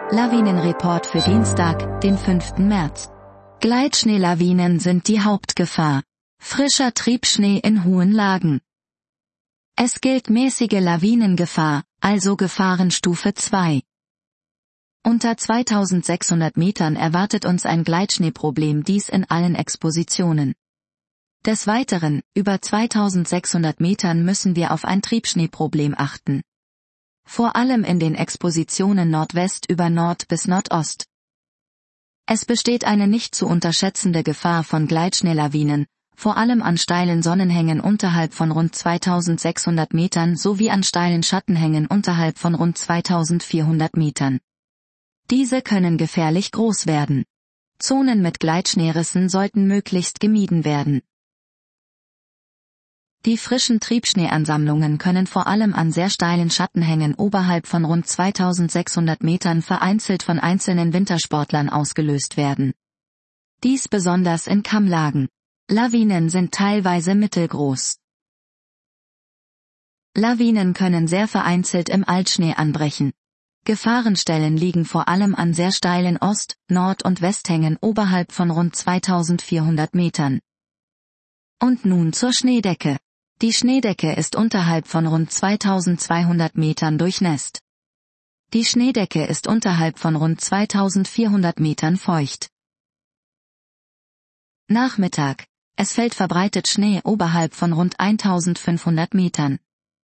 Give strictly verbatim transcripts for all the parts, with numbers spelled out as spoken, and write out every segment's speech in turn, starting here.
Lawinenreport für Dienstag, den fünften März. Gleitschneelawinen sind die Hauptgefahr. Frischer Triebschnee in hohen Lagen. Es gilt mäßige Lawinengefahr, also Gefahrenstufe zwei. Unter zweitausendsechshundert Metern erwartet uns ein Gleitschneeproblem, dies in allen Expositionen. Des Weiteren, über zweitausendsechshundert Metern müssen wir auf ein Triebschneeproblem achten. Vor allem in den Expositionen Nordwest über Nord bis Nordost. Es besteht eine nicht zu unterschätzende Gefahr von Gleitschneelawinen, vor allem an steilen Sonnenhängen unterhalb von rund zweitausendsechshundert Metern sowie an steilen Schattenhängen unterhalb von rund zweitausendvierhundert Metern. Diese können gefährlich groß werden. Zonen mit Gleitschneerissen sollten möglichst gemieden werden. Die frischen Triebschneeansammlungen können vor allem an sehr steilen Schattenhängen oberhalb von rund zweitausendsechshundert Metern vereinzelt von einzelnen Wintersportlern ausgelöst werden. Dies besonders in Kammlagen. Lawinen sind teilweise mittelgroß. Lawinen können sehr vereinzelt im Altschnee anbrechen. Gefahrenstellen liegen vor allem an sehr steilen Ost-, Nord- und Westhängen oberhalb von rund zweitausendvierhundert Metern. Und nun zur Schneedecke. Die Schneedecke ist unterhalb von rund zweitausendzweihundert Metern durchnässt. Die Schneedecke ist unterhalb von rund zweitausendvierhundert Metern feucht. Nachmittag. Es fällt verbreitet Schnee oberhalb von rund eintausendfünfhundert Metern.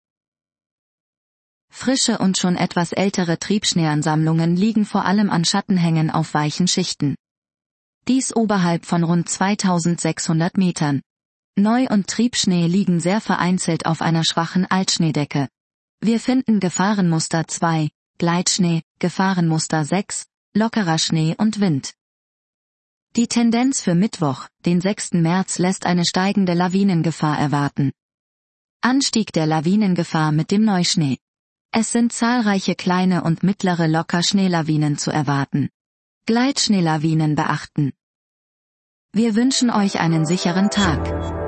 Frische und schon etwas ältere Triebschneeansammlungen liegen vor allem an Schattenhängen auf weichen Schichten. Dies oberhalb von rund zweitausendsechshundert Metern. Neu- und Triebschnee liegen sehr vereinzelt auf einer schwachen Altschneedecke. Wir finden Gefahrenmuster zwei, Gleitschnee, Gefahrenmuster sechs, lockerer Schnee und Wind. Die Tendenz für Mittwoch, den sechsten März, lässt eine steigende Lawinengefahr erwarten. Anstieg der Lawinengefahr mit dem Neuschnee. Es sind zahlreiche kleine und mittlere Lockerschneelawinen zu erwarten. Gleitschneelawinen beachten. Wir wünschen euch einen sicheren Tag.